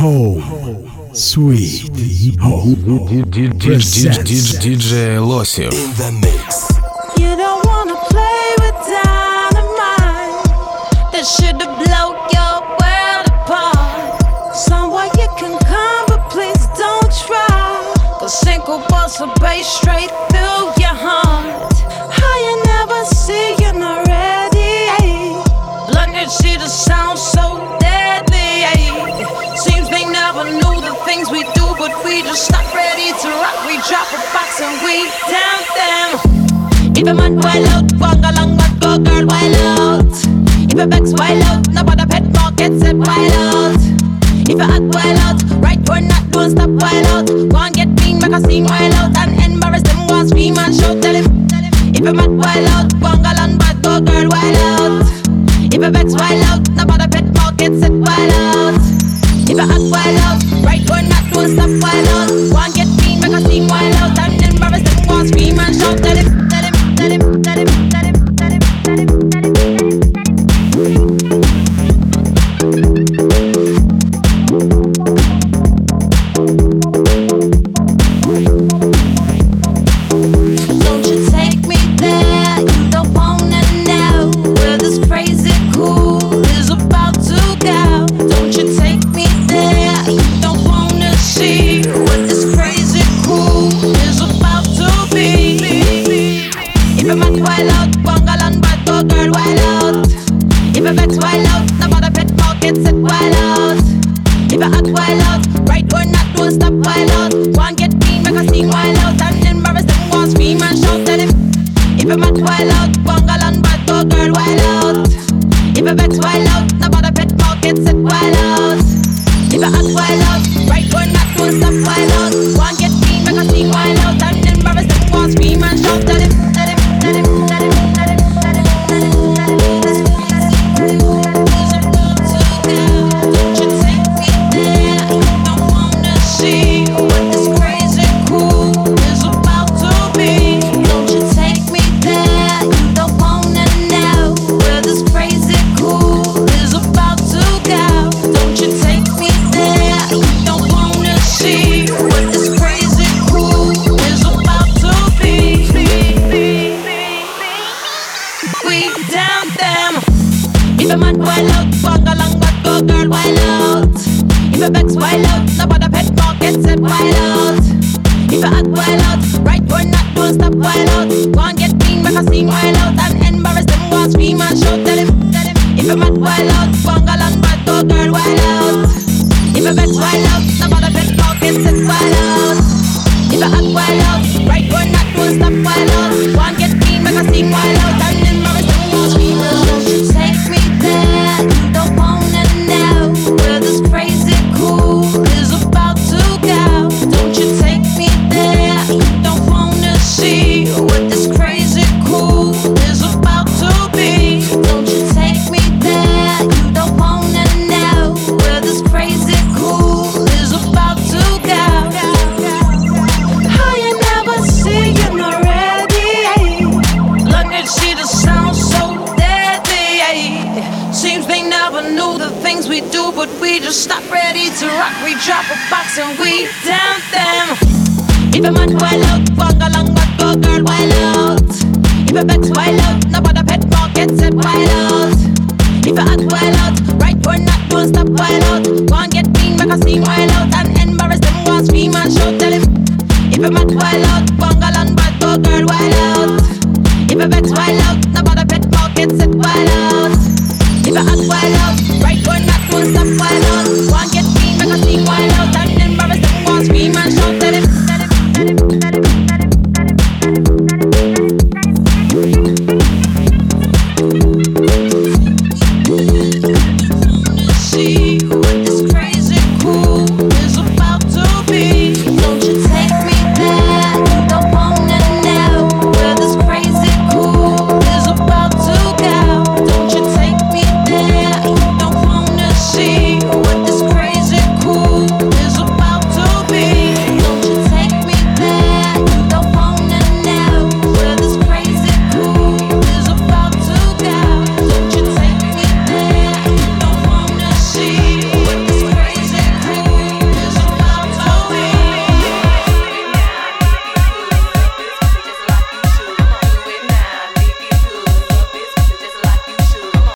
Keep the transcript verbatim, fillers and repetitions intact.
Home, sweet home. ди джей Лосев. In the mix. You don't wanna play with dynamite. That shit'll blow your world apart. Somewhere you can come, but please don't try. Cause single bolts will base straight through your heart. How you never see you're not ready. Blunted see the sound so deadly. Seems they never knew the things we do, but we just not ready to rock. We drop a box and we down them. If a man wild out, walk along but go girl wild out. If a vex wild out, nobody pet market said wild out. If a hot wild out, right or not, don't stop wild out. Go and get mean, make a scene wild out. And embarrass them, go and scream and shout, tell him. If a man wild out, walk along but go girl wild out. If a vex wild out, nobody pet market said wild out. If a hot wild out, right or not, don't stop wild out. Go and get mean, make a scene wild out. And embarrass them, go and scream and shout, tell him. Let him, let him, let him, let him, let him, let him, let him, Don't you take me there, you don't wanna know where this crazy cool is about to go. Don't you take me there, you don't wanna see what this crazy cool is about to be. If a man wild out, bungle and bad go girl wild out. If a vex wild out, nobody pet pocket set wild out. If a hot wild out, right or not, don't stop wild out. Go and get mean, make a scene wild out. And embarrass them, go and scream and shout at him. If a man wild out, bungle and bad go girl wild out. If a vex wild out, nobody pet pocket set wild out. If a hot wild out, right or not, don't stop wild out. Go and get mean, make a scene wild out. And embarrass them, go and scream and shout at him. Let him, let him, let him, let him, let him, let him, let him, let him. Don't you take me there, you don't wanna see what this crazy cool is about to be. Don't you take me there, you don't wanna know where this crazy cool is about to go. Don't you take me there, you don't wanna see what this crazy cool is about to be. We down them. If a man wild out, walk along but go girl wild out. If a vex wild out, nobody pet pocket said wild out. If a hot wild out, right or not, don't stop wild out. Go and get mean, make a scene wild out. And embarrass them, go and scream and shout, tell him. If a man wild out, walk along but go girl wild out. If a vex wild out, nobody pet pocket said wild out. If a hot wild out, right or not, don't stop wild out. Go and get mean, make a scene wild out. And embarrass them, go and scream and shout. Don't you take me there, you don't wanna know where this crazy cool is about to go. Don't you take me there, you don't wanna see what this crazy cool is about to be. Don't you take me there, you don't wanna know where this crazy cool is about to go. How you never see you're not ready. Look and see the sound so deadly. Seems they never knew the things we do, but we just not ready to rock. We drop a box and we down them. If a man wild out, walk along but go girl wild out. If a vex wild out, nobody pet pocket said wild out. If a hot wild out, right or not, don't stop wild out. Go and get mean, make a scene wild out. And embarrass them, go and scream and shout, tell him. If a man wild out, walk along but go girl wild out. If a vex wild